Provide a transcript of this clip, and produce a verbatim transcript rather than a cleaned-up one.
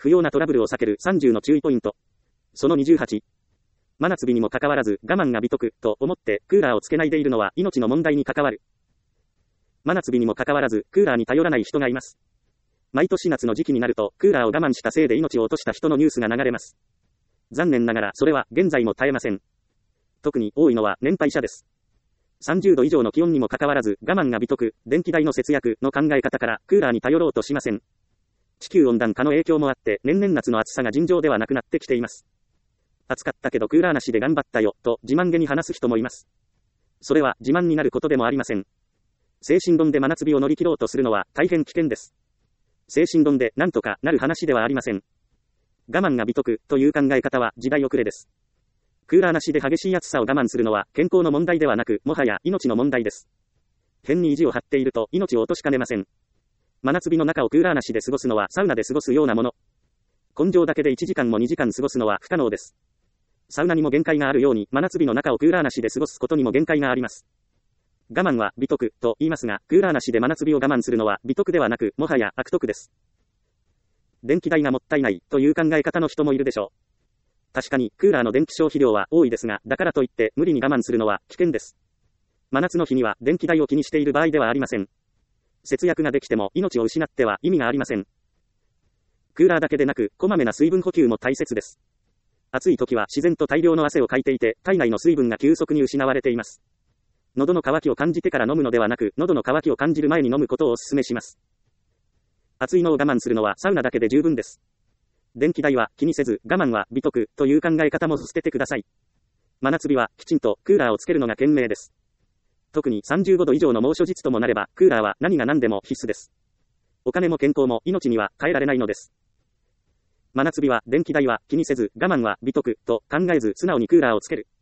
不要なトラブルを避けるさんじゅうの注意ポイント。そのにじゅうはち。真夏日にもかかわらず我慢が美徳と思ってクーラーをつけないでいるのは命の問題に関わる。真夏日にもかかわらずクーラーに頼らない人がいます。毎年夏の時期になるとクーラーを我慢したせいで命を落とした人のニュースが流れます。残念ながらそれは現在も絶えません。特に多いのは年配者です。さんじゅうど以上の気温にもかかわらず我慢が美徳、電気代の節約の考え方からクーラーに頼ろうとしません。地球温暖化の影響もあって年々夏の暑さが尋常ではなくなってきています。暑かったけどクーラーなしで頑張ったよと自慢げに話す人もいます。それは自慢になることでもありません。精神論で真夏日を乗り切ろうとするのは大変危険です。精神論で何とかなる話ではありません。我慢が美徳という考え方は時代遅れです。クーラーなしで激しい暑さを我慢するのは健康の問題ではなく、もはや命の問題です。変に意地を張っていると命を落としかねません。真夏日の中をクーラーなしで過ごすのはサウナで過ごすようなもの。根性だけでいちじかんもにじかん過ごすのは不可能です。サウナにも限界があるように、真夏日の中をクーラーなしで過ごすことにも限界があります。我慢は美徳と言いますが、クーラーなしで真夏日を我慢するのは美徳ではなく、もはや悪徳です。電気代がもったいないという考え方の人もいるでしょう。確かにクーラーの電気消費量は多いですが、だからといって無理に我慢するのは危険です。真夏の日には電気代を気にしている場合ではありません。節約ができても命を失っては意味がありません。クーラーだけでなく、こまめな水分補給も大切です。暑い時は自然と大量の汗をかいていて、体内の水分が急速に失われています。喉の渇きを感じてから飲むのではなく、喉の渇きを感じる前に飲むことをお勧めします。暑いのを我慢するのはサウナだけで十分です。電気代は気にせず、我慢は美徳という考え方も捨ててください。真夏日はきちんとクーラーをつけるのが賢明です。特にさんじゅうごど以上の猛暑日ともなれば、クーラーは何が何でも必須です。お金も健康も命には変えられないのです。真夏日は電気代は気にせず、我慢は美徳と考えず素直にクーラーをつける。